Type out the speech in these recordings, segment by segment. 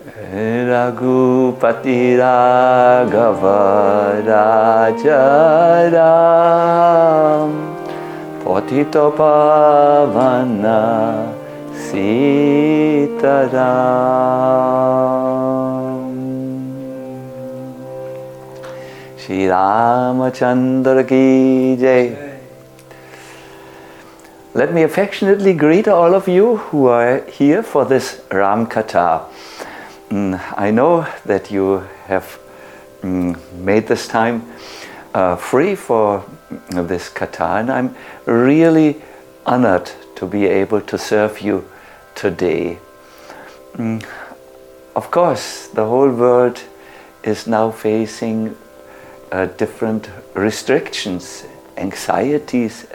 Raghupati Raghava Raja Ram Patito Pavana Sitaram. Shri Ramachandra ki Jai. Let me affectionately greet all of you who are here for this Ram Katha. I know that you have made this time free for this Katha, and I'm really honored to be able to serve you today. Of course, the whole world is now facing different restrictions, anxieties,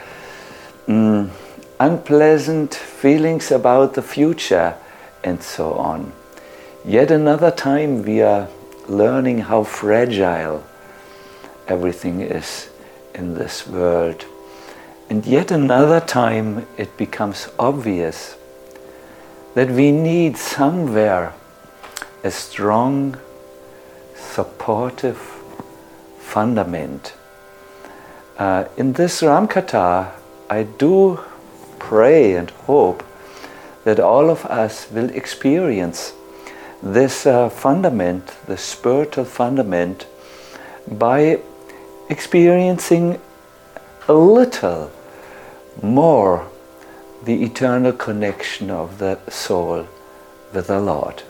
unpleasant feelings about the future, and so on. Yet another time we are learning how fragile everything is in this world. And yet another time it becomes obvious that we need somewhere a strong, supportive fundament. In this Ram Katha, I do pray and hope that all of us will experience this fundament, the spiritual fundament, by experiencing a little more the eternal connection of the soul with the Lord.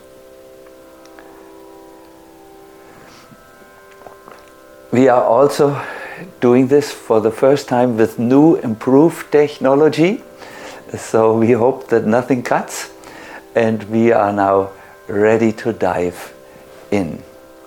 We are also doing this for the first time with new improved technology, so we hope that nothing cuts, and we are now ready to dive in.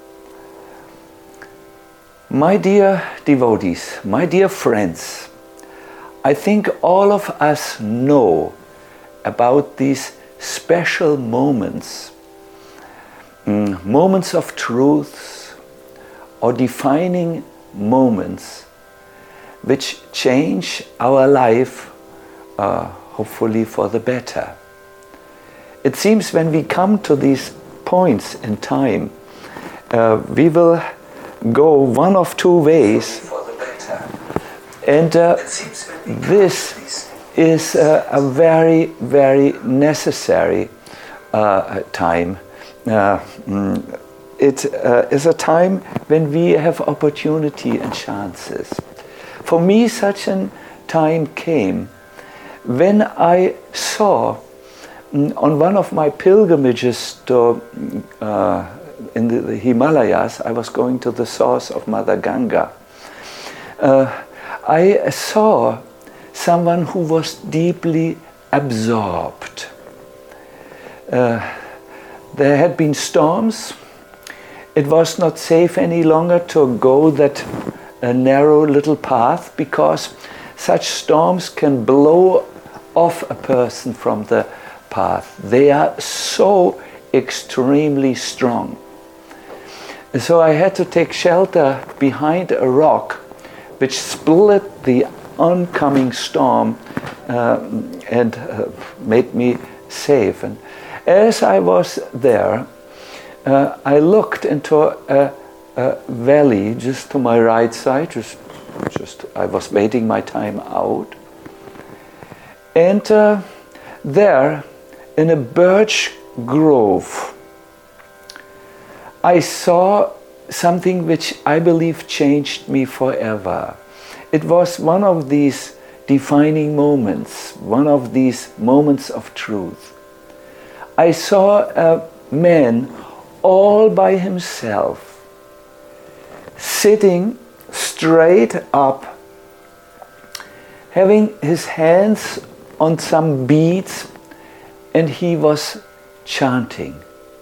My dear devotees, my dear friends, I think all of us know about these special moments, moments of truth or defining moments which change our life, hopefully for the better. It seems when we come to these points in time, we will go one of two ways, and this is a very, very necessary time. It is a time when we have opportunity and chances. For me, such a time came when I saw on one of my pilgrimages to in the Himalayas. I was going to the source of Mother Ganga. I saw someone who was deeply absorbed. There had been storms. It was not safe any longer to go that narrow little path, because such storms can blow off a person from the path. They are so extremely strong. So I had to take shelter behind a rock which split the oncoming storm and made me safe. And as I was there, I looked into a valley just to my right side. Just I was waiting my time out, and there, in a birch grove, I saw something which I believe changed me forever. It was one of these defining moments, one of these moments of truth. I saw a man all by himself, sitting straight up, having his hands on some beads, and he was chanting.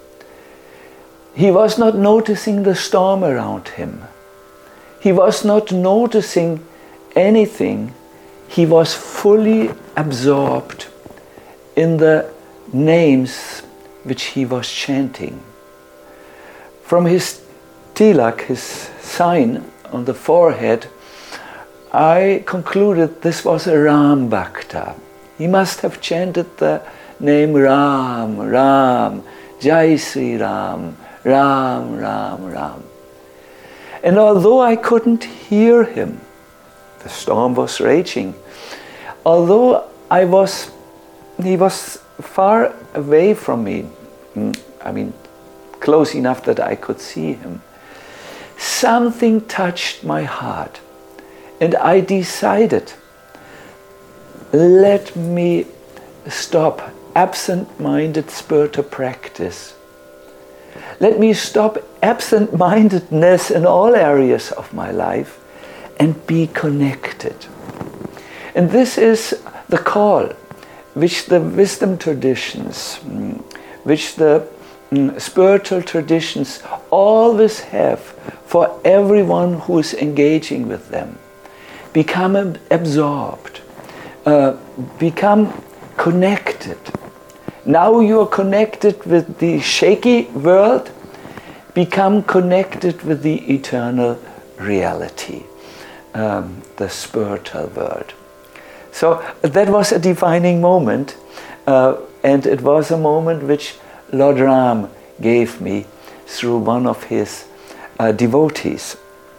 He was not noticing the storm around him. He was not noticing anything. He was fully absorbed in the names which he was chanting. From his tilak, his sign on the forehead, I concluded this was a Ram Bhakta. He must have chanted the name Ram, Ram, Jai Sri Ram, Ram, Ram, Ram. And although I couldn't hear him, the storm was raging. Although he was far away from me, close enough that I could see him, something touched my heart. And I decided, let me stop absent-minded spiritual practice. Let me stop absent-mindedness in all areas of my life and be connected. And this is the call which the wisdom traditions, which the spiritual traditions always have for everyone who is engaging with them. Become absorbed, become connected. Now you are connected with the shaky world, become connected with the eternal reality, the spiritual world. So that was a defining moment, and it was a moment which Lord Ram gave me through one of his devotees.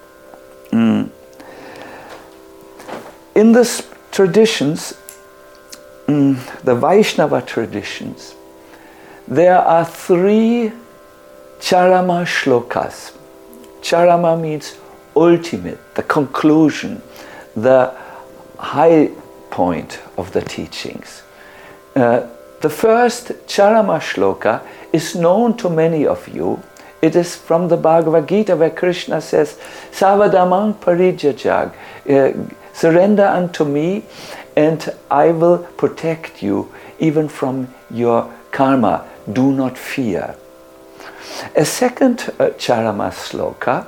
In the traditions, the Vaishnava traditions, there are 3 Charama shlokas. Charama means ultimate, the conclusion, the high point of the teachings. The first Charama shloka is known to many of you. It is from the Bhagavad Gita, where Krishna says, Savadamang parijajag, surrender unto me and I will protect you even from your karma. Do not fear. A second Charama sloka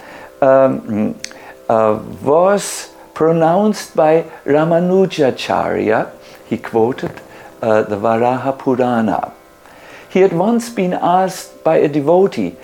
was pronounced by Ramanujacharya. He quoted the Varaha Purana. He had once been asked by a devotee,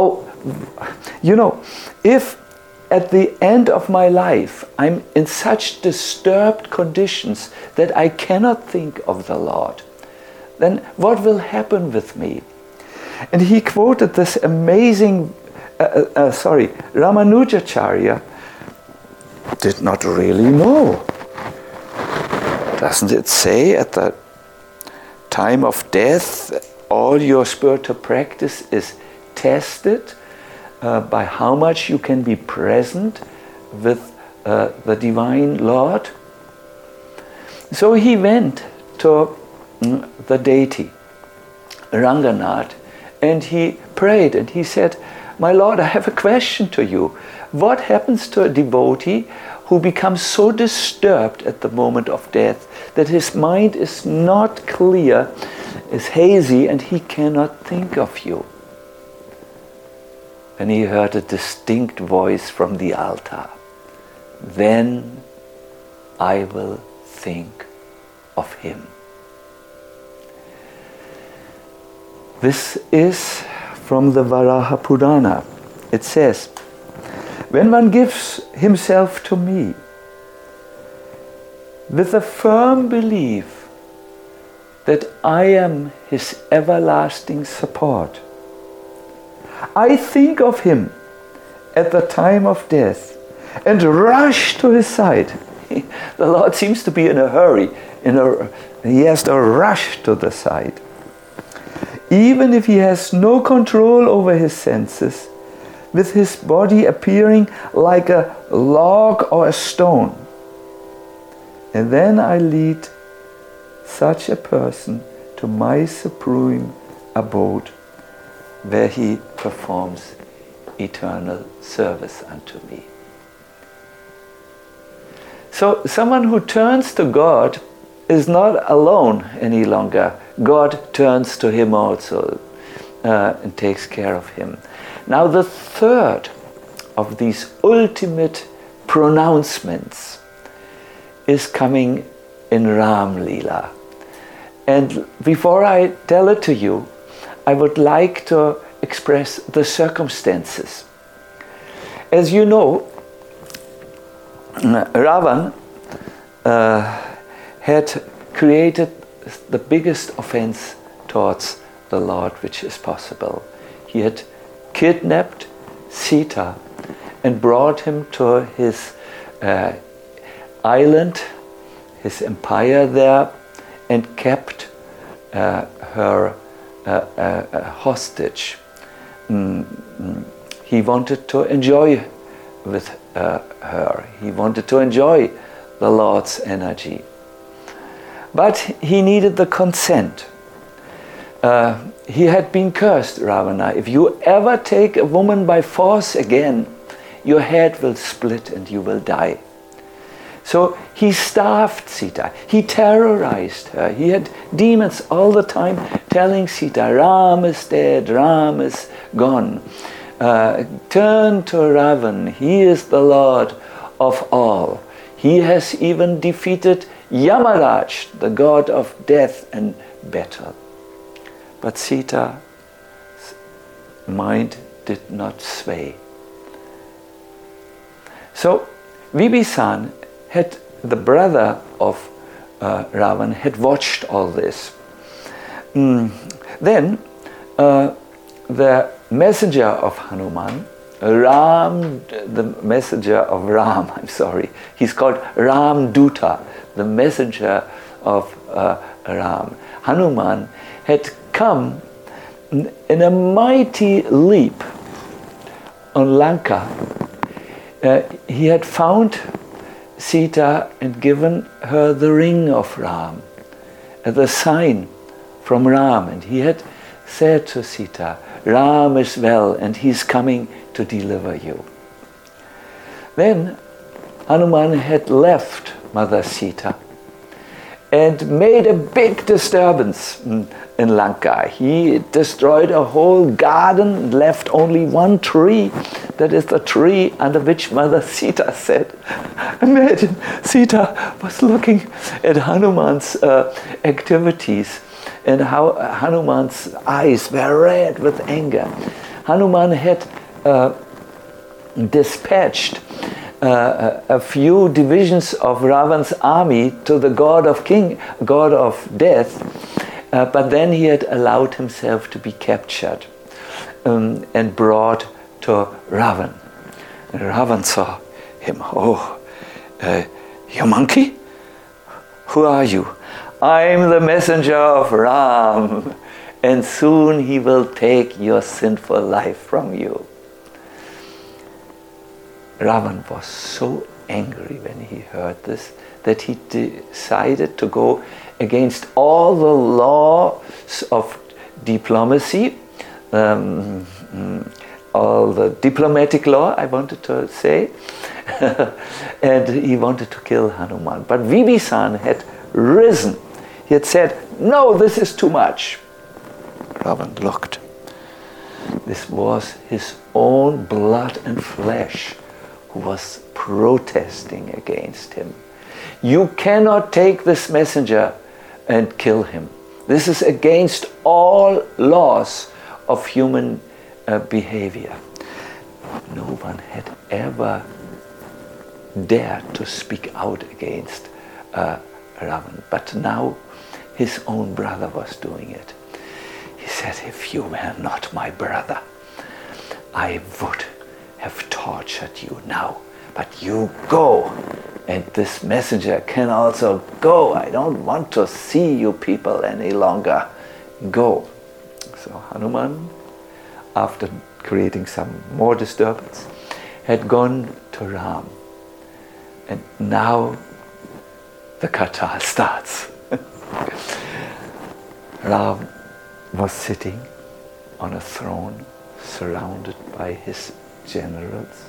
if at the end of my life I'm in such disturbed conditions that I cannot think of the Lord, then what will happen with me? And he quoted this amazing, Ramanujacharya did not really know. Doesn't it say at the time of death all your spiritual practice is tested by how much you can be present with the Divine Lord? So he went to the deity, Ranganath, and he prayed and he said, my Lord, I have a question to you. What happens to a devotee who becomes so disturbed at the moment of death that his mind is not clear, is hazy, and he cannot think of you? And he heard a distinct voice from the altar. Then I will think of him. This is from the Varaha Purana. It says, when one gives himself to me with a firm belief that I am his everlasting support, I think of him at the time of death and rush to his side. The Lord seems to be in a hurry. He has to rush to the side. Even if he has no control over his senses, with his body appearing like a log or a stone. And then I lead such a person to my supreme abode, where he performs eternal service unto me. So someone who turns to God is not alone any longer. God turns to him also and takes care of him. Now the third of these ultimate pronouncements is coming in Ram Leela. And before I tell it to you, I would like to express the circumstances. As you know, Ravan had created the biggest offense towards the Lord which is possible. He had kidnapped Sita and brought him to his island, his empire there, and kept her hostage. He wanted to enjoy with her. He wanted to enjoy the Lord's energy. But he needed the consent. He had been cursed, Ravana. If you ever take a woman by force again, your head will split and you will die. So he starved Sita. He terrorized her. He had demons all the time telling Sita, Ram is dead, Ram is gone. Turn to Ravan. He is the Lord of all. He has even defeated Yamaraj, the god of death and battle. But Sita's mind did not sway. So Vibhisana had, the brother of Ravan, had watched all this. Then the messenger of Hanuman, Ram, the messenger of Ram, I'm sorry, he's called Ram Duta, the messenger of Ram. Hanuman had come in a mighty leap on Lanka. He had found Sita and given her the ring of Ram, the sign from Ram, and he had said to Sita, Ram is well and he's coming to deliver you. Then Hanuman had left Mother Sita and made a big disturbance in Lanka. He destroyed a whole garden and left only one tree. That is the tree under which Mother Sita sat. Imagine, Sita was looking at Hanuman's activities and how Hanuman's eyes were red with anger. Hanuman had dispatched a few divisions of Ravan's army to the god of death, but then he had allowed himself to be captured and brought to Ravan. And Ravan saw him. Oh, you monkey? Who are you? I'm the messenger of Ram, and soon he will take your sinful life from you. Ravan was so angry when he heard this that he decided to go against all the laws of diplomacy, all the diplomatic law, I wanted to say, and he wanted to kill Hanuman. But Vibhisana had risen. He had said, no, this is too much. Ravan looked. This was his own blood and flesh who was protesting against him. You cannot take this messenger and kill him. This is against all laws of human behavior. No one had ever dared to speak out against Ravan, but now his own brother was doing it. He said, if you were not my brother, I would have tortured you now, but you go, and this messenger can also go. I don't want to see you people any longer. Go. So Hanuman, after creating some more disturbance, had gone to Ram, and now the katha starts. Ram was sitting on a throne surrounded by his generals.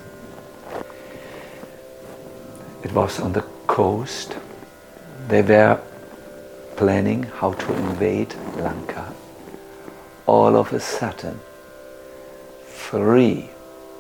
It was on the coast. They were planning how to invade Lanka. All of a sudden, 3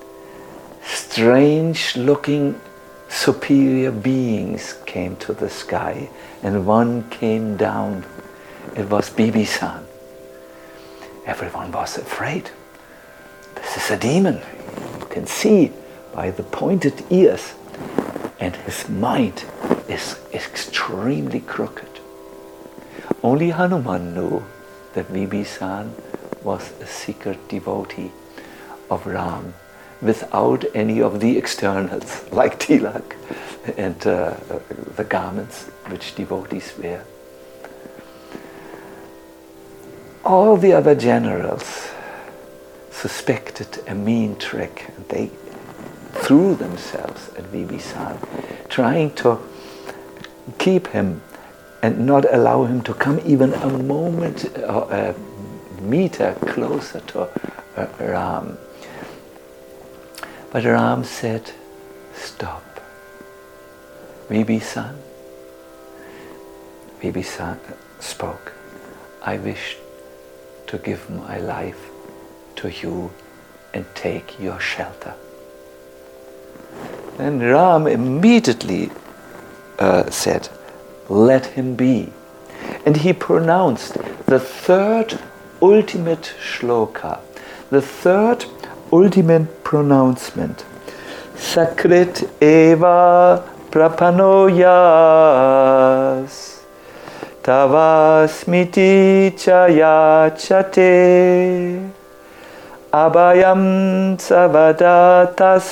strange-looking superior beings came to the sky, and one came down. It was Bibhisana. Everyone was afraid. This is a demon. You can see by the pointed ears, and his mind is extremely crooked. Only Hanuman knew that Vibhisana was a secret devotee of Ram, without any of the externals, like tilak and the garments which devotees wear. All the other generals suspected a mean trick. They threw themselves at Vibhisana, trying to keep him and not allow him to come even a moment or a meter closer to Ram. But Ram said, "Stop. Vibhisana." Vibhisana spoke, "I wish to give my life to you and take your shelter." And Ram immediately said, "Let him be." And he pronounced the third ultimate shloka, the third ultimate pronouncement. Sakrit eva prapanoyas tavasmiti chayachate abhayam savada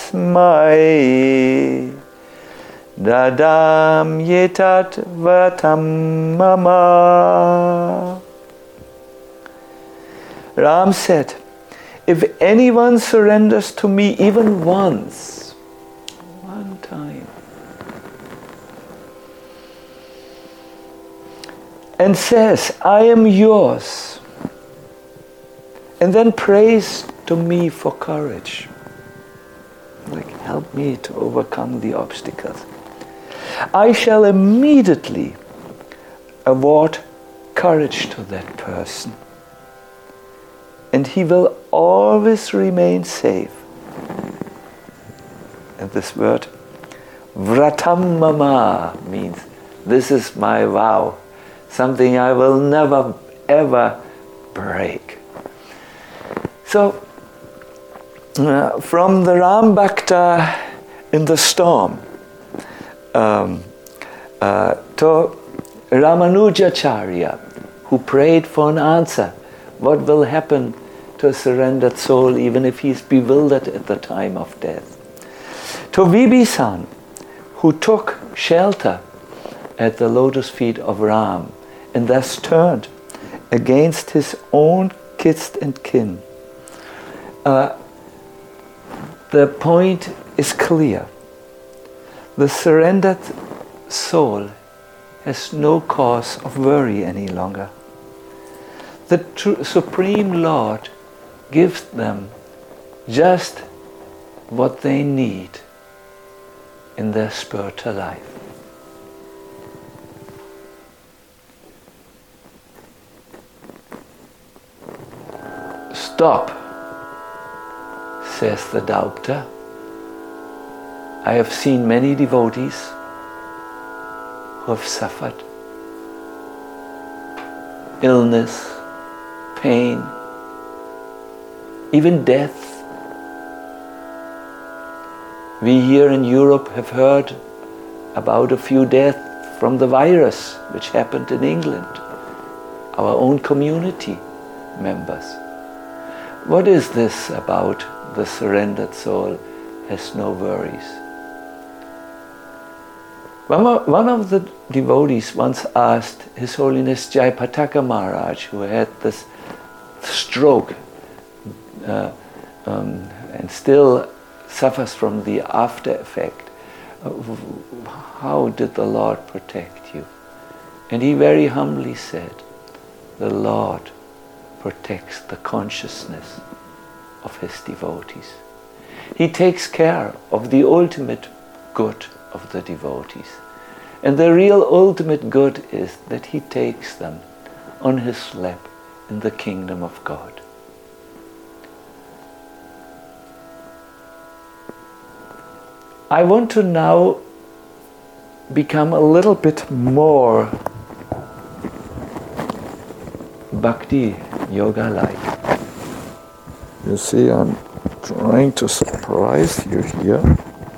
tasmai dadam yetat vatam mama. Ram said, if anyone surrenders to me even once, one time, and says, "I am yours," and then prays to me for courage, like, help me to overcome the obstacles, I shall immediately award courage to that person, and he will always remain safe. And this word vratam mama means, this is my vow, something I will never ever break. So from the Ram Bhakta in the storm to Ramanujacharya, who prayed for an answer, what will happen to a surrendered soul even if he is bewildered at the time of death, to Vibhisana, who took shelter at the lotus feet of Ram and thus turned against his own kith and kin. The point is clear. The surrendered soul has no cause of worry any longer. The Supreme Lord gives them just what they need in their spiritual life. Stop, says the doubter. I have seen many devotees who have suffered illness, pain, even death. We here in Europe have heard about a few deaths from the virus which happened in England, our own community members. What is this about the surrendered soul has no worries? One of the devotees once asked His Holiness Jayapataka Maharaj, who had this stroke and still suffers from the after effect, how did the Lord protect you? And he very humbly said, the Lord protects the consciousness of his devotees. He takes care of the ultimate good of the devotees. And the real ultimate good is that he takes them on his lap in the kingdom of God. I want to now become a little bit more bhakti yoga like. You see, I'm trying to surprise you here.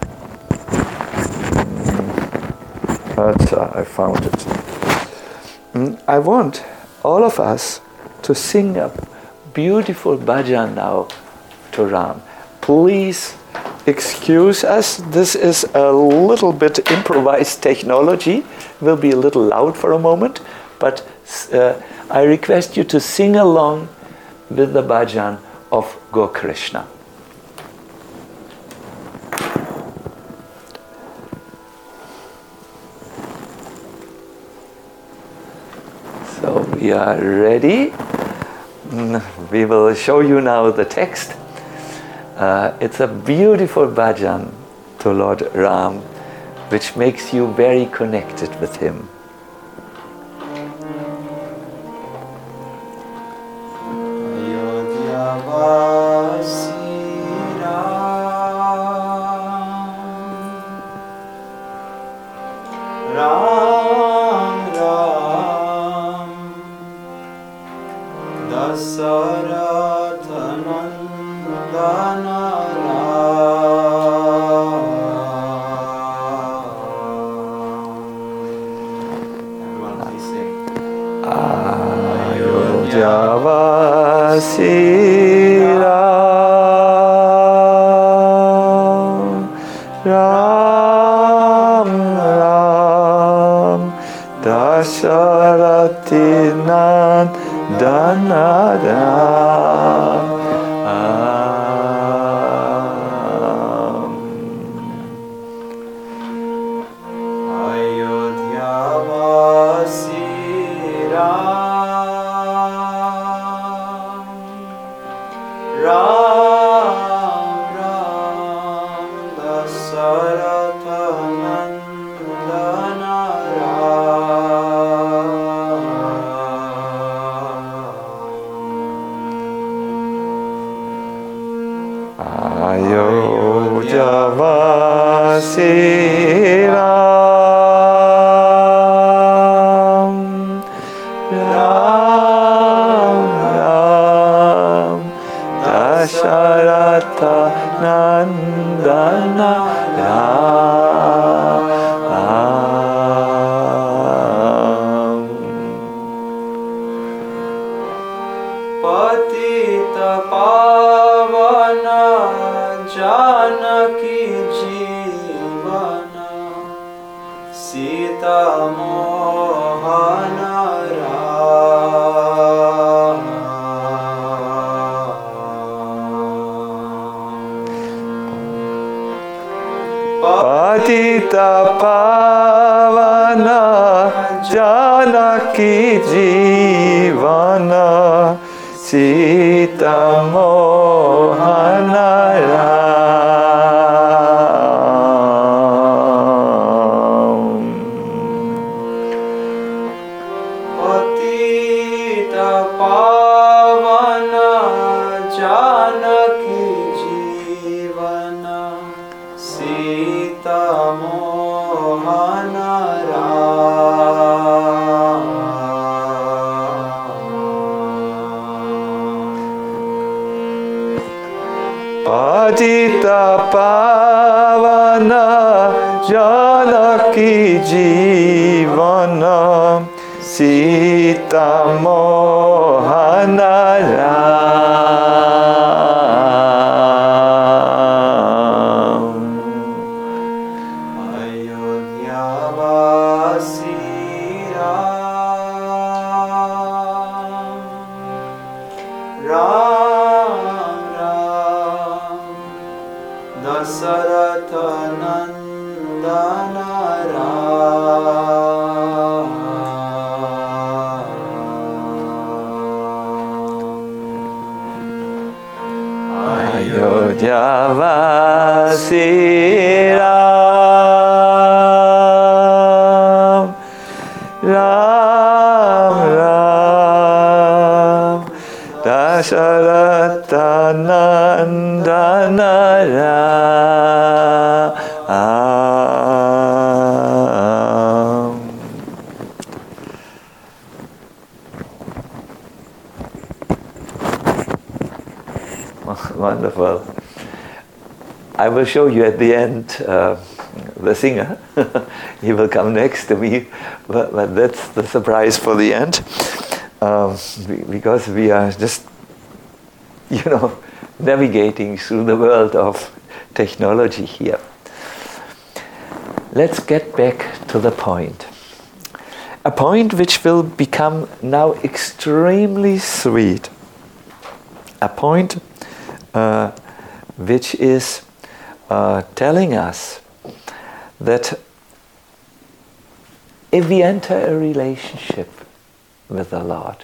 But I found it. I want all of us to sing a beautiful bhajan now to Ram. Please excuse us. This is a little bit improvised technology. Will be a little loud for a moment, but I request you to sing along with the bhajan of Go Krishna. So we are ready. We will show you now the text. It's a beautiful bhajan to Lord Ram, which makes you very connected with him. Patita Pavana Janaki Jivana Sita Mohana Ram. Patita Pavana Janaki Jivana Sita Mohana Ram. Patita Pavana Janaki Jivana Sita Mohana Ram. Ayodhya Vasi Ram, Ram Ram, Dasaratha Nandana Ram. Ayodhya Vasi Ram, Ram Ram, Dasaratha Nandana Ram. Wonderful. I will show you at the end the singer. He will come next to me, but that's the surprise for the end, because we are just navigating through the world of technology here. Let's get back to the point. A point which will become now extremely sweet. A point which is telling us that if we enter a relationship with the Lord,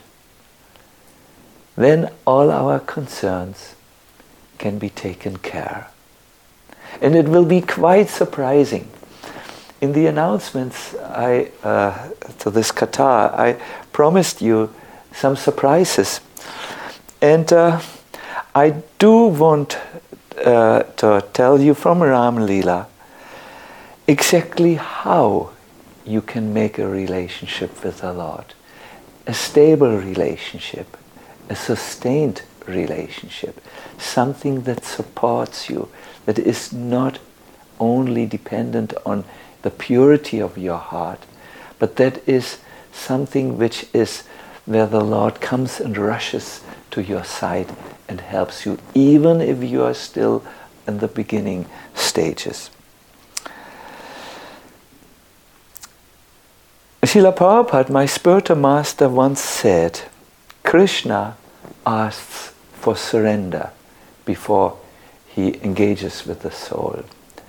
then all our concerns can be taken care. And it will be quite surprising. In the announcements to this Qatar, I promised you some surprises. And I do want to tell you from Ram Leela exactly how you can make a relationship with the Lord. A stable relationship, a sustained relationship, something that supports you, that is not only dependent on the purity of your heart, but that is something which is where the Lord comes and rushes to your side and helps you, even if you are still in the beginning stages. Srila Prabhupada, my spiritual master, once said, Krishna asks for surrender before he engages with the soul.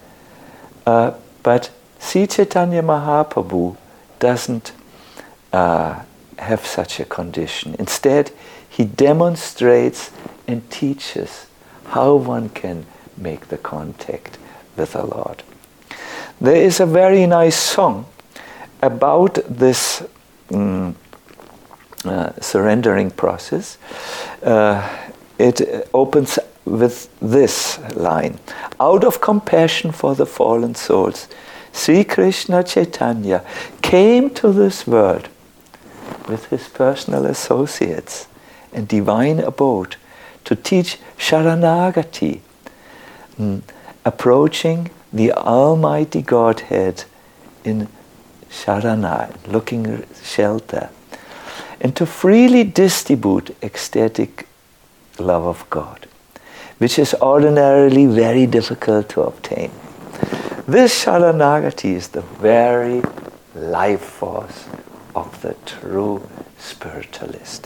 But Sri Chaitanya Mahaprabhu doesn't have such a condition. Instead, he demonstrates and teaches how one can make the contact with the Lord. There is a very nice song about this surrendering process. It opens with this line: out of compassion for the fallen souls, Sri Krishna Chaitanya came to this world with his personal associates and divine abode to teach Sharanagati, approaching the Almighty Godhead in Sharana, looking shelter, and to freely distribute ecstatic love of God, which is ordinarily very difficult to obtain. This Sharanagati is the very life force of the true spiritualist.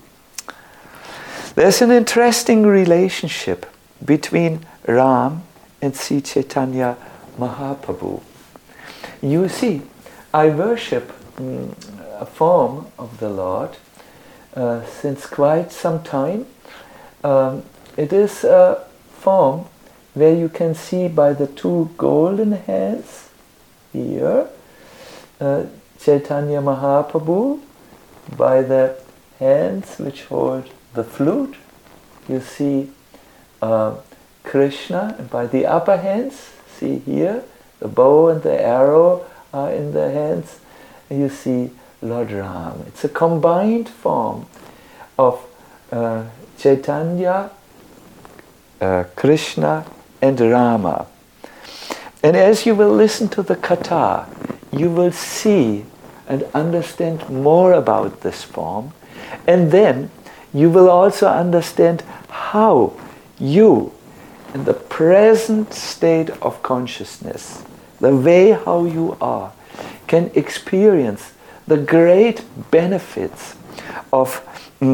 There's an interesting relationship between Ram and Sri Chaitanya Mahaprabhu. You see, I worship a form of the Lord since quite some time. It is a form where you can see by the two golden hands here, Chaitanya Mahaprabhu, by the hands which hold the flute, you see Krishna, and by the upper hands, see here, the bow and the arrow are in the hands, and you see Lord Ram. It's a combined form of Chaitanya, Krishna and Rama. And as you will listen to the Katha, you will see and understand more about this form, and then you will also understand how you, in the present state of consciousness, the way how you are, can experience the great benefits of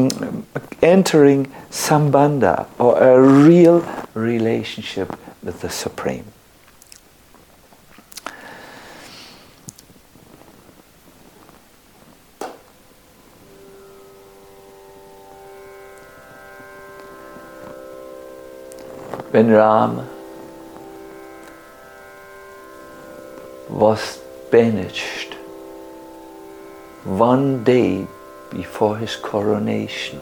entering sambandha, or a real relationship with the Supreme. When Ram was banished one day before his coronation,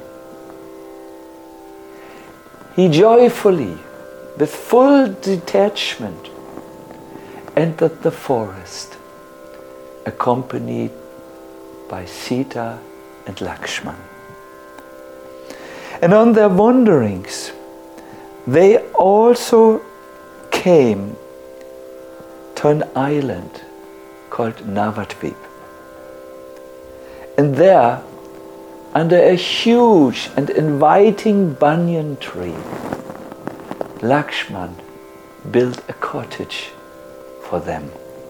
he joyfully, with full detachment, entered the forest, accompanied by Sita and Lakshman. And on their wanderings, they also came to an island called Navadvip. And there under a huge and inviting banyan tree, Lakshman built a cottage for them.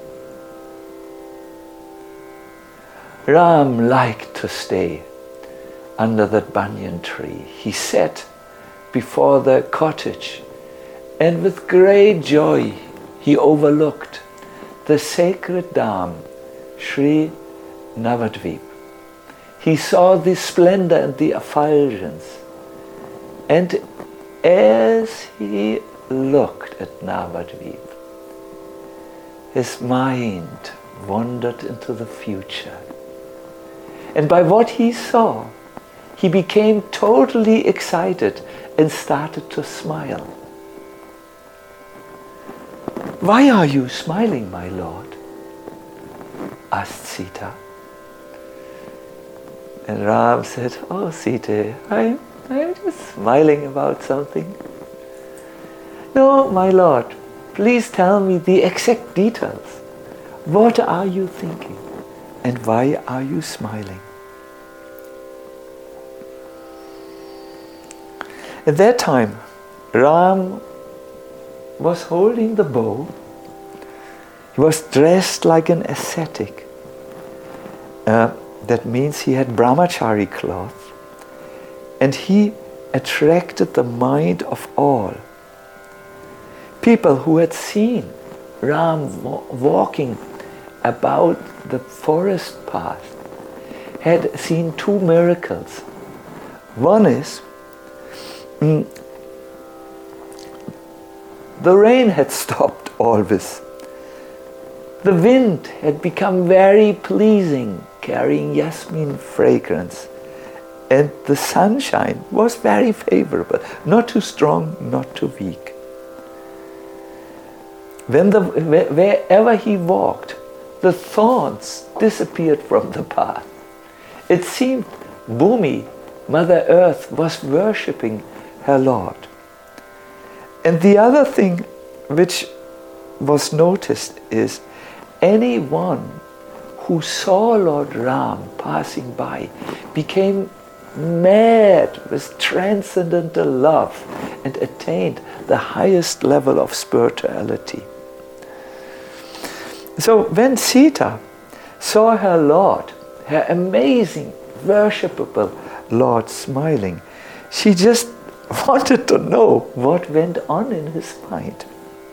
Ram liked to stay under that banyan tree. He sat before the cottage, and with great joy he overlooked the sacred Dham, Sri Navadvip. He saw the splendor and the effulgence, and as he looked at Navadvip, his mind wandered into the future. And by what he saw, he became totally excited and started to smile. "Why are you smiling, my lord?" asked Sita. And Ram said, "Oh, Sita, I'm just smiling about something." "No, my lord, please tell me the exact details. What are you thinking? And why are you smiling?" At that time, Ram was holding the bow. He was dressed like an ascetic. That means he had brahmachari cloth. And he attracted the mind of all. People who had seen Ram walking about the forest path had seen two miracles. One is, the rain had stopped always. The wind had become very pleasing, carrying jasmine fragrance. And the sunshine was very favorable, not too strong, not too weak. Wherever he walked, the thorns disappeared from the path. It seemed Bhumi, Mother Earth, was worshipping her Lord. And the other thing which was noticed is anyone who saw Lord Ram passing by became mad with transcendental love and attained the highest level of spirituality. So when Sita saw her Lord, her amazing, worshipable Lord smiling, she just wanted to know what went on in his mind.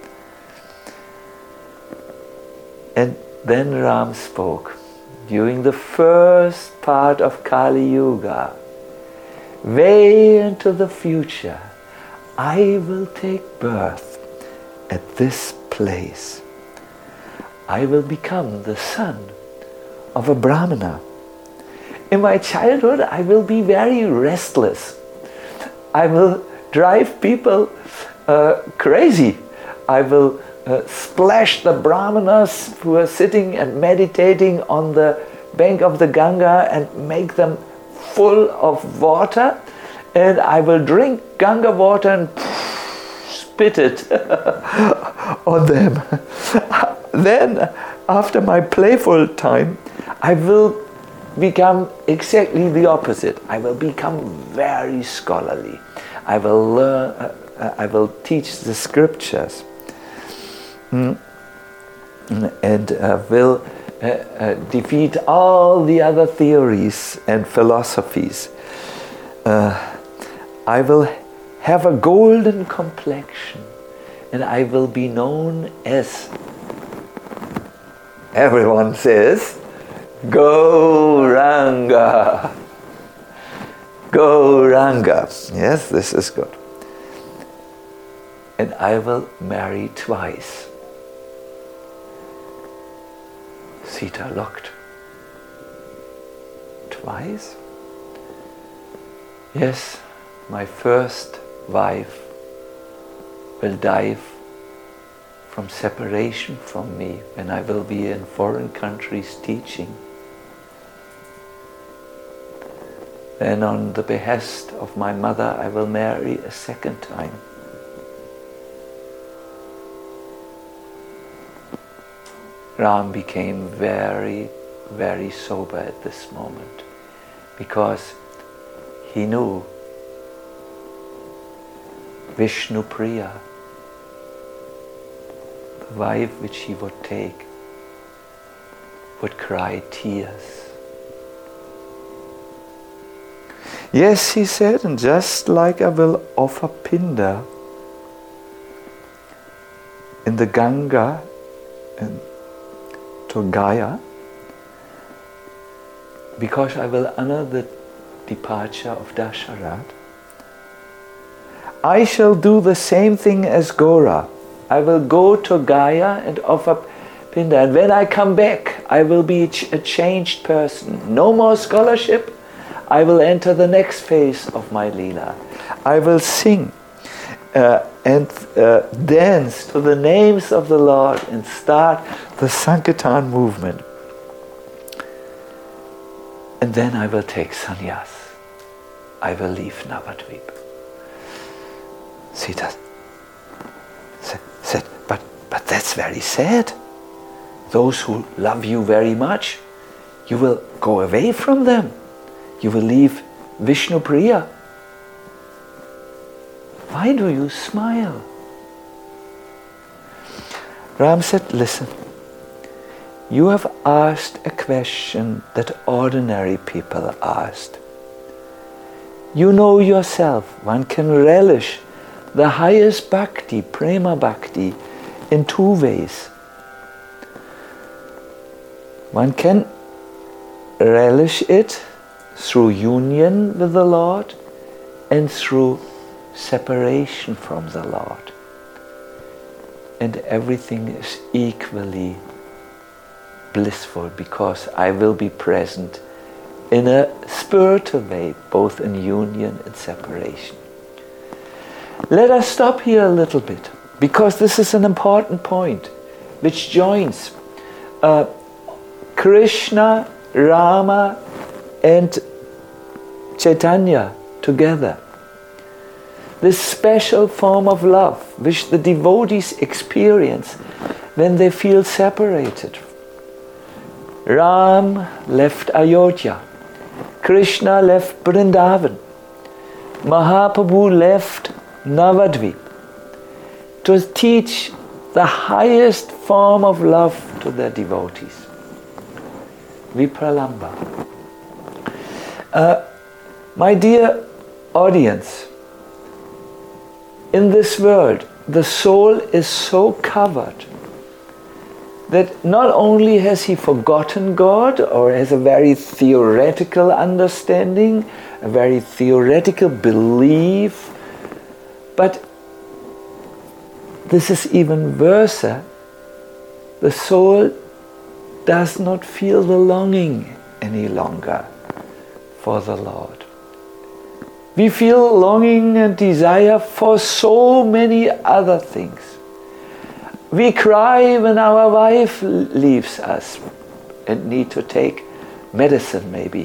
And then Ram spoke. During the first part of Kali Yuga, way into the future, I will take birth at this place. I will become the son of a Brahmana. In my childhood, I will be very restless. I will drive people crazy. I will splash the Brahmanas who are sitting and meditating on the bank of the Ganga and make them full of water, and I will drink Ganga water and spit it on them. Then, after my playful time, I will become exactly the opposite. I will become very scholarly. I will learn. I will teach the scriptures, and will defeat all the other theories and philosophies. I will have a golden complexion, and I will be known as, everyone says, Gauranga. Gauranga. Yes, this is good. And I will marry twice. Sita looked. Twice? Yes, my first wife will die from separation from me when I will be in foreign countries teaching. Then on the behest of my mother, I will marry a second time. Ram became very, very sober at this moment, because he knew Vishnu Priya, the wife which he would take, would cry tears. Yes, he said, and just like I will offer Pinda in the Ganga to Gaya, because I will honor the departure of Dasharat, I shall do the same thing as Gora. I will go to Gaya and offer Pinda, and when I come back, I will be a changed person. No more scholarship. I will enter the next phase of my Leela. I will sing and dance to the names of the Lord and start the Sankirtan movement. And then I will take sannyas. I will leave Navadvip. Sita said, but that's very sad. Those who love you very much, you will go away from them. You will leave Vishnu Priya. Why do you smile? Ram said, listen, you have asked a question that ordinary people asked. You know yourself, one can relish the highest bhakti, prema bhakti, in two ways. One can relish it through union with the Lord and through separation from the Lord. And everything is equally blissful because I will be present in a spiritual way, both in union and separation. Let us stop here a little bit, because this is an important point which joins Krishna, Rama and Chaitanya together. This special form of love which the devotees experience when they feel separated. Ram left Ayodhya, Krishna left Vrindavan, Mahaprabhu left Navadvip to teach the highest form of love to their devotees. Vipralamba. My dear audience, in this world, the soul is so covered that not only has he forgotten God or has a very theoretical understanding, a very theoretical belief, but this is even worse. The soul does not feel the longing any longer for the Lord. We feel longing and desire for so many other things. We cry when our wife leaves us and need to take medicine maybe.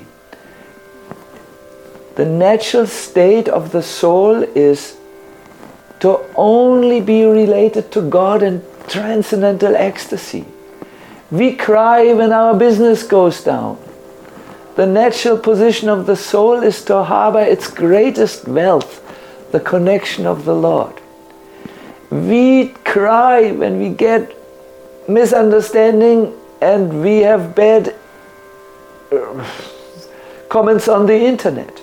The natural state of the soul is to only be related to God in transcendental ecstasy. We cry when our business goes down. The natural position of the soul is to harbor its greatest wealth, the connection of the Lord. We cry when we get misunderstanding and we have bad comments on the internet.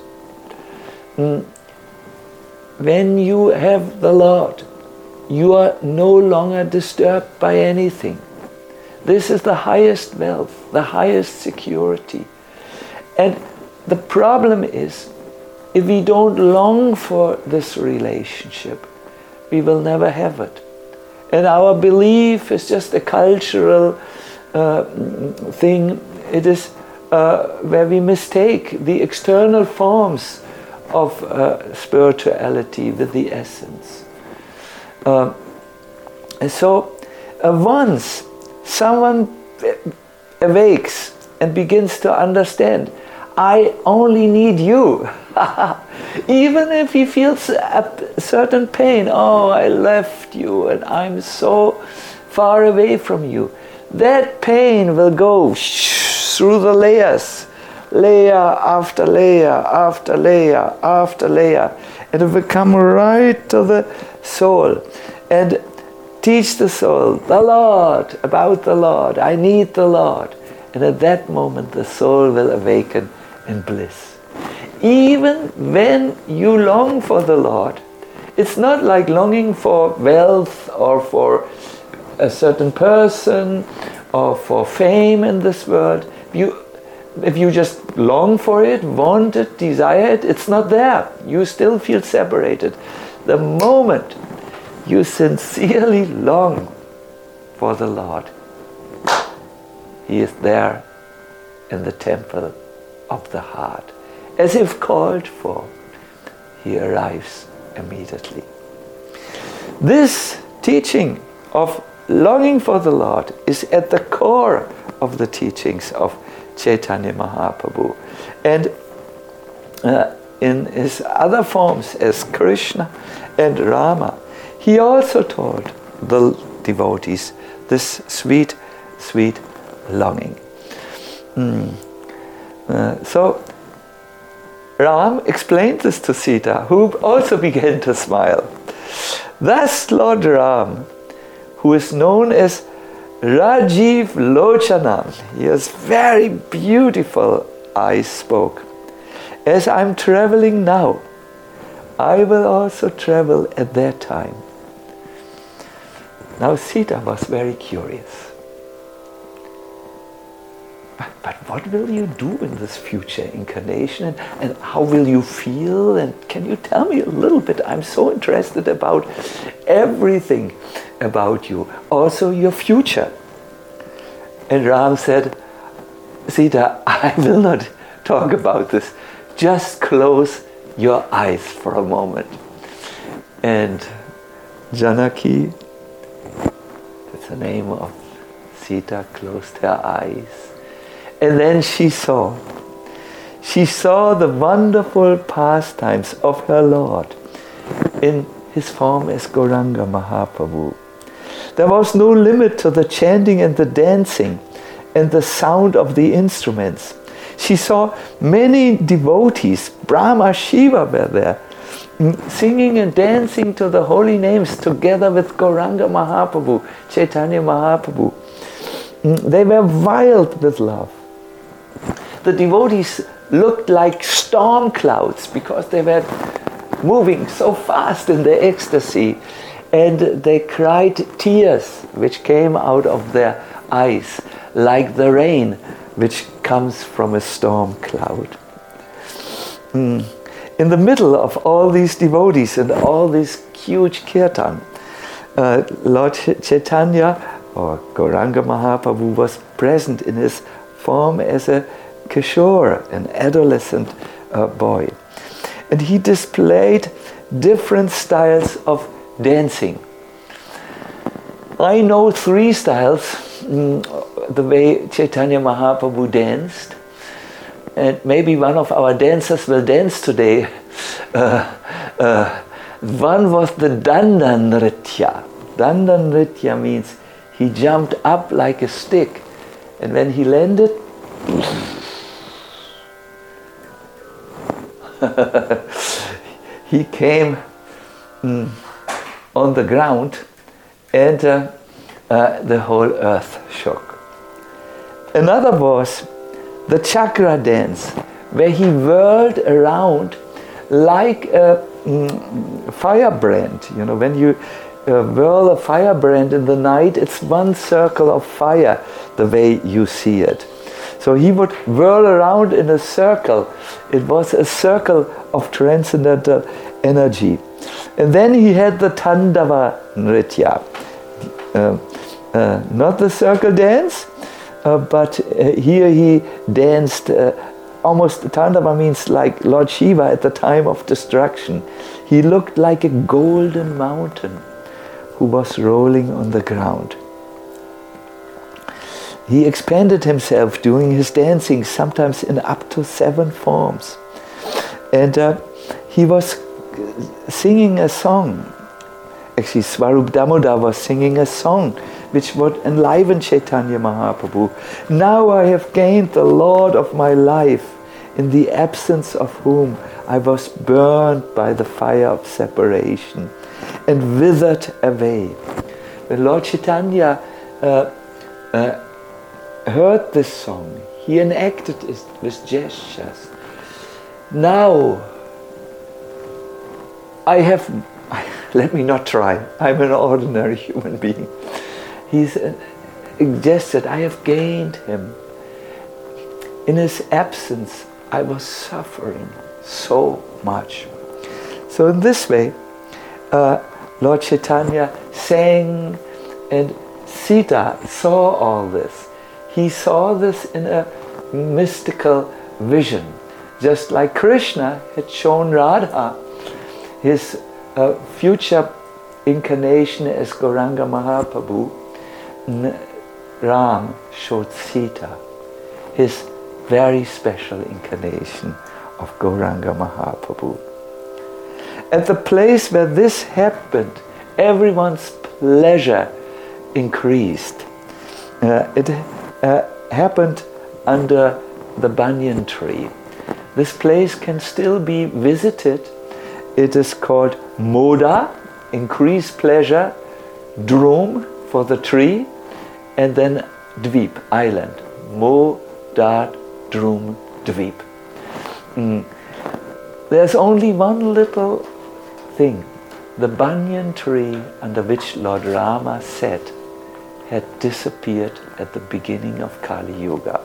When you have the Lord, you are no longer disturbed by anything. This is the highest wealth, the highest security. And the problem is, if we don't long for this relationship, we will never have it. And our belief is just a cultural thing. It is where we mistake the external forms of spirituality with the essence. And so once someone awakes and begins to understand, I only need you. Even if he feels a certain pain, oh, I left you and I'm so far away from you. That pain will go through the layers layer after layer after layer after layer. And it will come right to the soul and teach the soul, the Lord, about the Lord. I need the Lord. And at that moment the soul will awaken in bliss. Even when you long for the Lord, it's not like longing for wealth or for a certain person or for fame in this world. If you just long for it, want it, desire it, it's not there. You still feel separated. The moment you sincerely long for the Lord, He is there in the temple of the heart. As if called for, He arrives immediately. This teaching of longing for the Lord is at the core of the teachings of Chaitanya Mahaprabhu. And in his other forms as Krishna and Rama, he also taught the devotees this sweet, sweet longing. So Ram explained this to Sita, who also began to smile. Thus Lord Ram, who is known as Rajiv Lochanam, he has very beautiful eyes, spoke. As I'm traveling now, I will also travel at that time. Now Sita was very curious. But what will you do in this future incarnation, and how will you feel, and can you tell me a little bit? I'm so interested about everything about you, also your future. And Ram said, Sita, I will not talk about this. Just close your eyes for a moment. And Janaki, that's the name of Sita, closed her eyes. And then she saw the wonderful pastimes of her Lord in his form as Gauranga Mahaprabhu. There was no limit to the chanting and the dancing and the sound of the instruments. She saw many devotees, Brahma, Shiva were there, singing and dancing to the holy names together with Gauranga Mahaprabhu, Chaitanya Mahaprabhu. They were wild with love. The devotees looked like storm clouds because they were moving so fast in their ecstasy, and they cried tears which came out of their eyes like the rain which comes from a storm cloud. In the middle of all these devotees and all this huge kirtan, Lord Chaitanya or Gauranga Mahaprabhu was present in his form as a Kishore, an adolescent boy. And he displayed different styles of dancing. I know 3 styles, the way Chaitanya Mahaprabhu danced. And maybe one of our dancers will dance today. One was the Danda Nritya. Danda Nritya means he jumped up like a stick, and when he landed, he came on the ground, and the whole earth shook. Another was the chakra dance, where he whirled around like a firebrand. You know, when you whirl a firebrand in the night, it's one circle of fire, the way you see it. So he would whirl around in a circle. It was a circle of transcendental energy. And then he had the Tandava Nritya. Not the circle dance, but here he danced almost, Tandava means like Lord Shiva at the time of destruction. He looked like a golden mountain who was rolling on the ground. He expanded himself doing his dancing, sometimes in up to 7 forms. And he was singing a song. Actually, Swarup Damodar was singing a song which would enliven Chaitanya Mahaprabhu. Now I have gained the Lord of my life. in the absence of whom I was burned by the fire of separation and withered away. When Lord Chaitanya heard this song, he enacted it with gestures. Now, let me not try, I'm an ordinary human being. He's gestured, I have gained him. In his absence, I was suffering so much. So in this way, Lord Chaitanya sang, and Sita saw all this. He saw this in a mystical vision, just like Krishna had shown Radha his future incarnation as Gauranga Mahaprabhu. Ram showed Sita his very special incarnation of Gauranga Mahaprabhu. At the place where this happened, everyone's pleasure increased. It happened under the banyan tree. This place can still be visited. It is called Moda, increased pleasure, Dhrum for the tree, and then Dweep, island. Moda Dhrum Dweep. There's only one little thing. The banyan tree under which Lord Rama sat had disappeared at the beginning of Kali Yuga.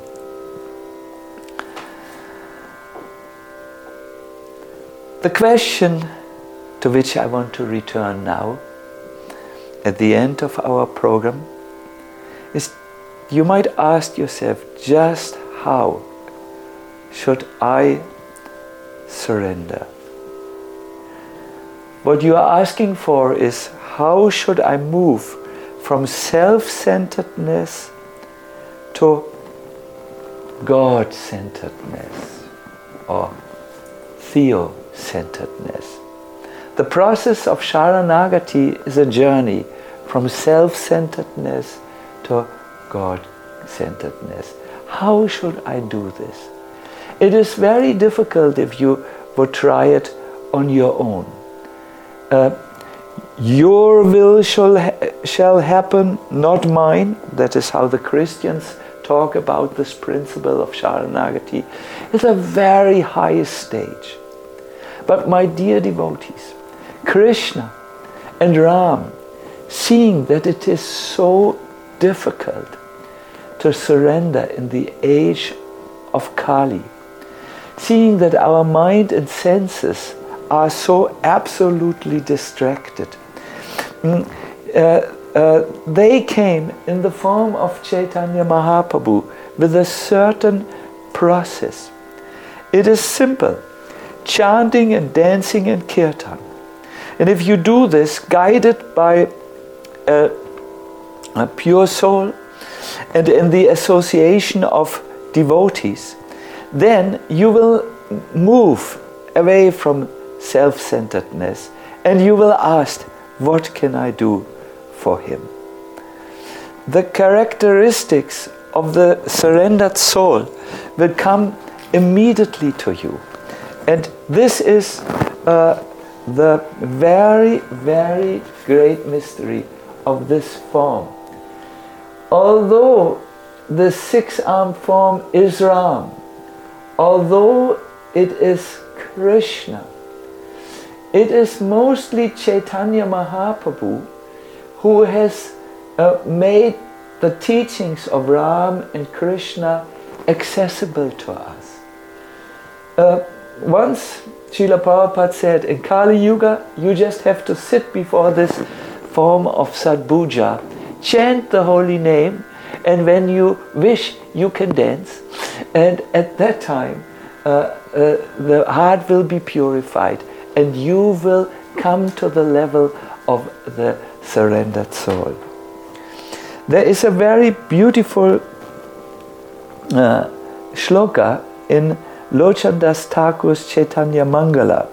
The question to which I want to return now, at the end of our program, is you might ask yourself, just how should I surrender? What you are asking for is, how should I move from self-centeredness to God-centeredness or Theo-centeredness? The process of Sharanagati is a journey from self-centeredness to God-centeredness. How should I do this? It is very difficult if you would try it on your own. Your will shall happen, not mine. That is how the Christians talk about this principle of Sharanagati. It's a very high stage. But my dear devotees, Krishna and Ram, seeing that it is so difficult to surrender in the age of Kali, seeing that our mind and senses are so absolutely distracted, they came in the form of Chaitanya Mahaprabhu with a certain process. It is simple, chanting and dancing and kirtan. And if you do this guided by a pure soul and in the association of devotees, then you will move away from self-centeredness and you will ask, what can I do for him? The characteristics of the surrendered soul will come immediately to you. And this is the very, very great mystery of this form. Although the six-armed form is Ram, although it is Krishna, it is mostly Chaitanya Mahaprabhu who has made the teachings of Ram and Krishna accessible to us. Once Srila Prabhupada said, in Kali Yuga, you just have to sit before this form of Sadbhuja, chant the holy name, and when you wish, you can dance. And at that time, the heart will be purified, and you will come to the level of the surrendered soul. There is a very beautiful shloka in Lochan Das Thakur's Chaitanya Mangala.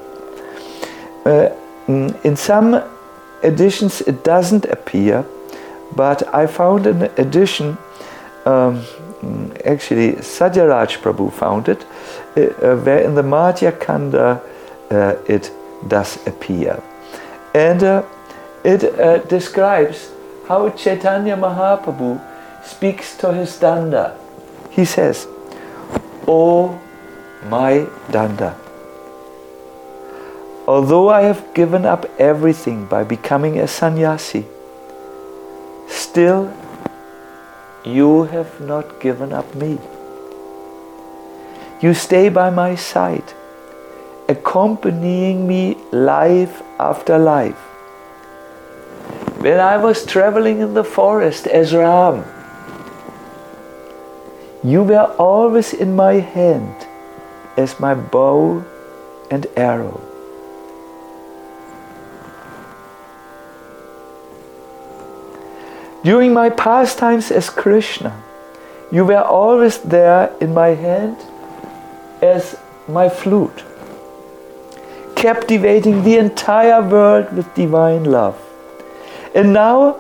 In some editions it doesn't appear, but I found an edition actually Sajaraj Prabhu found it, where in the Madhya Kanda it does appear. And it describes how Chaitanya Mahaprabhu speaks to his Danda. He says, "O my Danda, although I have given up everything by becoming a sannyasi, still you have not given up me. You stay by my side, accompanying me life after life. When I was traveling in the forest as Ram, you were always in my hand as my bow and arrow. During my pastimes as Krishna, you were always there in my hand as my flute, captivating the entire world with divine love. And now,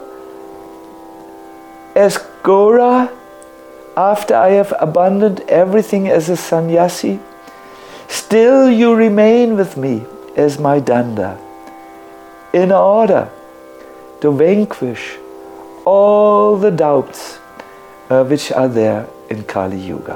as Gaura, after I have abandoned everything as a sannyasi, still you remain with me as my Danda, in order to vanquish all the doubts which are there in Kali Yuga."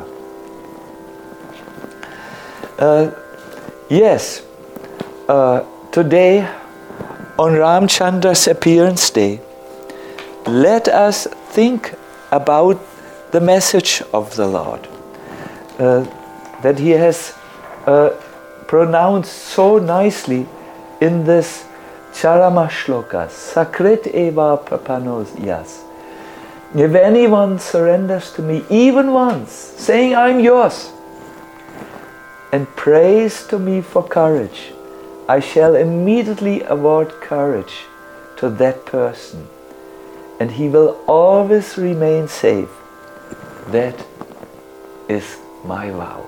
Yes, today on Ramchandra's appearance day, let us think about the message of the Lord that he has pronounced so nicely in this Charama Shloka, Sakrit eva prapanos yas. If anyone surrenders to me even once, saying I'm yours, and prays to me for courage, I shall immediately award courage to that person, and he will always remain safe. That is my vow.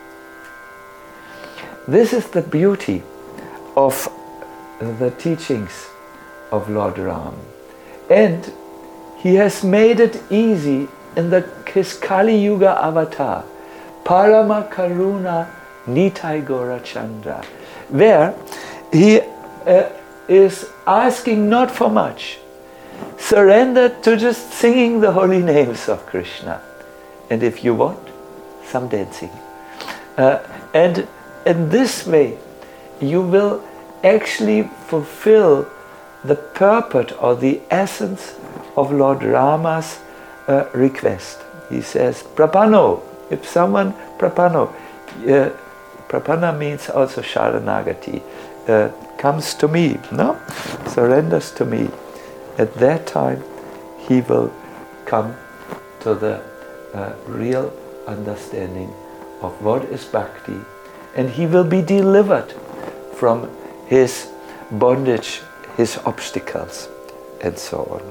This is the beauty of the teachings of Lord Ram. And he has made it easy in his Kali Yuga avatar, Parama Karuna Nitai Gaura Chandra, where he is asking not for much, surrendered to just singing the holy names of Krishna. And if you want, some dancing. And in this way, you will actually fulfill the purport or the essence of Lord Rama's request. He says, Prapano, if someone, Prapano, Prapana means also Sharanagati, comes to me, no? Surrenders to me. At that time, he will come to the real understanding of what is bhakti, and he will be delivered from his bondage, his obstacles, and so on.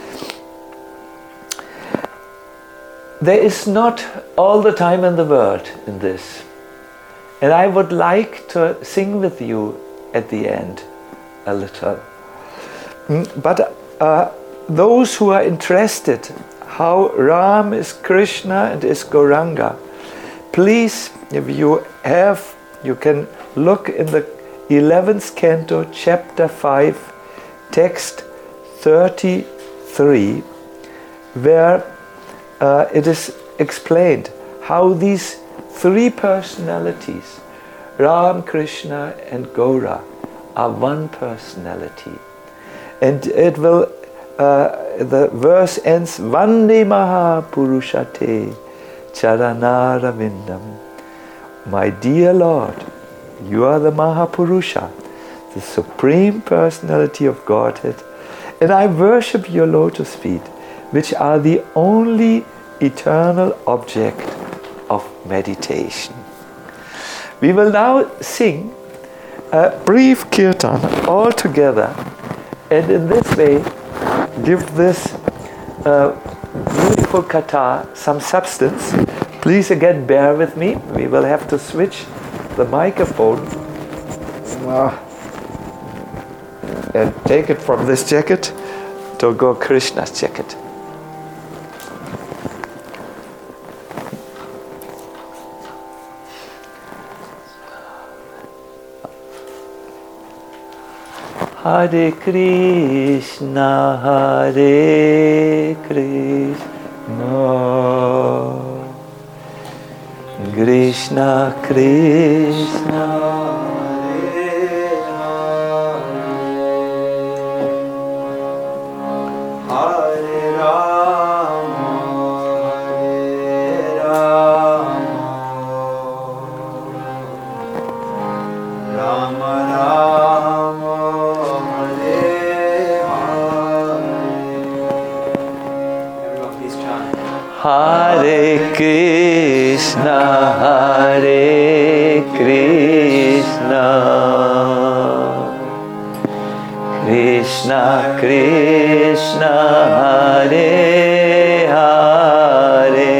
There is not all the time in the world in this, and I would like to sing with you at the end a little. But those who are interested how Ram is Krishna and is Gauranga, please, if you have, you can look in the 11th canto, chapter 5, text 33, where it is explained how these three personalities, Ram, Krishna and Gaura, are one personality. And it will, the verse ends, Vande Mahapurushate Charanaravindam. My dear Lord, you are the Mahapurusha, the Supreme Personality of Godhead, and I worship your lotus feet, which are the only eternal object of meditation. We will now sing a brief kirtan all together, and in this way give this beautiful katha some substance. Please again bear with me. We will have to switch the microphone and take it from this jacket to go Krishna's jacket. Hare Krishna, Hare Krishna, Krishna Krishna, Hare Krishna, Hare Krishna, Krishna Krishna, Hare Hare,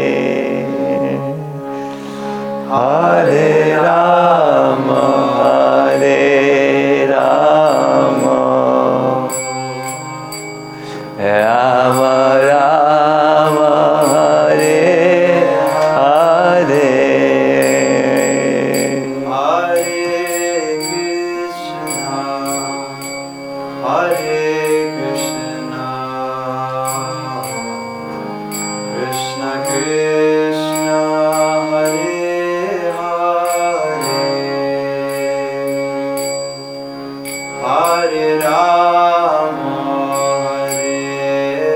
Hare Rama, Hare Rama, Rama Rama, Hare Hare, Hare Krishna, Krishna Krishna, Hare Hare, Hare Rama, Hare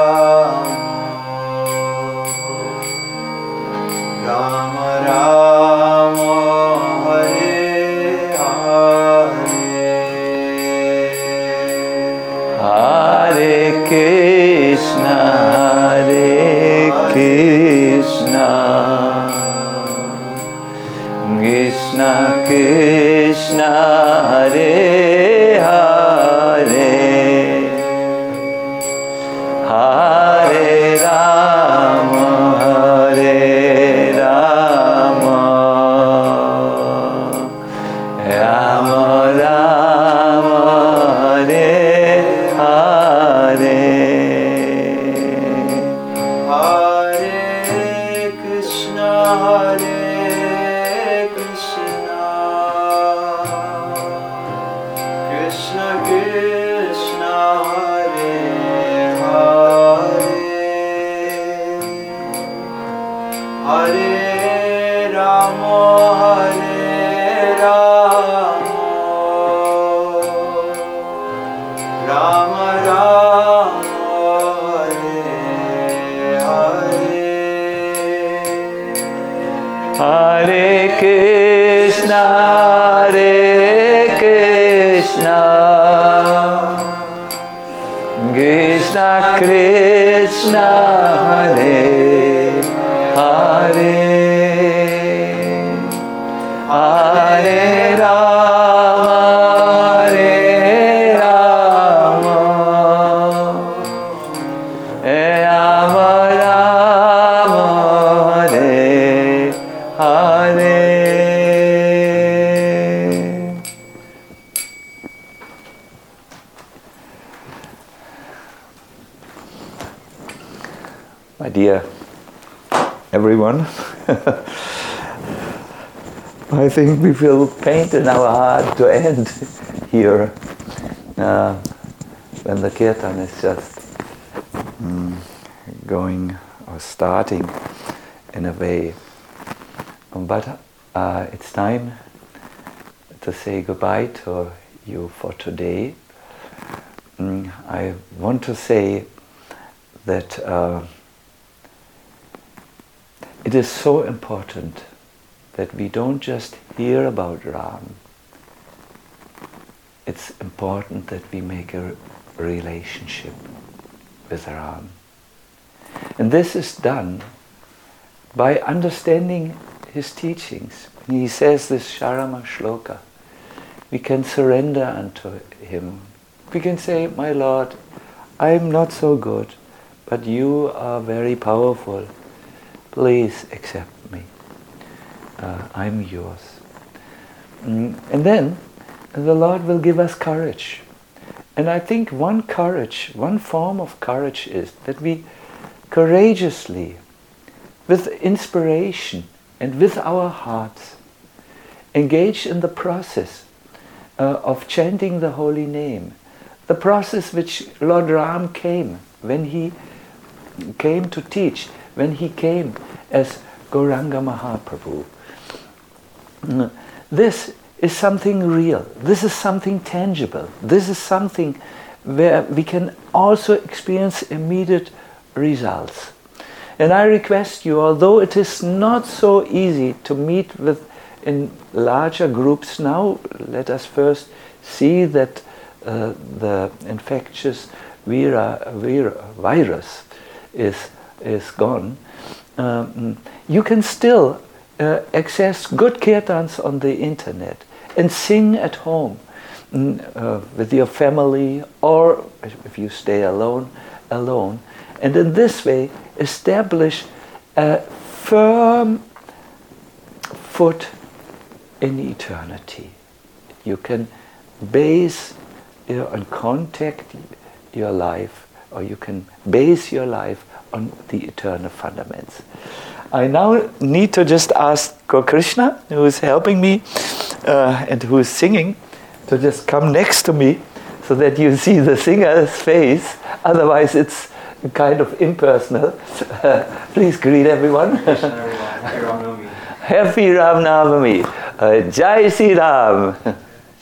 Rama, Rama Rama, Hare Hare. Hare Krishna, Hare Krishna, Krishna Krishna, Hare Hare, Hare Rama, Hare Rama, Rama Rama, Hare Hare, Hare Krishna, Hare Krishna, Krishna Krishna, Hare Hare, Hare Rama, Hare Rama, Rama Rama, Hare Krishna, Hare Krishna, Krishna Krishna, Hare Hare, Hare Rama, Hare Rama, Rama Rama, Hare Hare. My dear everyone, I think we feel pain in our heart to end here when the kirtan is just going or starting in a way. But it's time to say goodbye to you for today. I want to say that it is so important that we don't just hear about Ram. It's important that we make a relationship with Ram. And this is done by understanding his teachings. He says this Sharama Shloka. We can surrender unto him. We can say, my Lord, I am not so good, but you are very powerful. Please accept me. I'm yours. And then the Lord will give us courage. And I think one form of courage is that we courageously, with inspiration and with our hearts, engage in the process of chanting the holy name. The process which Lord Ram came, when he came to teach, when he came as Gauranga Mahaprabhu. This is something real. This is something tangible. This is something where we can also experience immediate results. And I request you, although it is not so easy to meet with in larger groups now, let us first see that the infectious virus is gone. You can still access good kirtans on the internet and sing at home with your family, or if you stay alone. And in this way, establish a firm foot in eternity. You can base and contact your life, or you can base your life on the eternal fundamentals. I now need to just ask Krishna, who is helping me and who is singing, to just come next to me so that you see the singer's face. Otherwise it's kind of impersonal. Please greet everyone. Happy Ram Navami. Jai Sri Ram.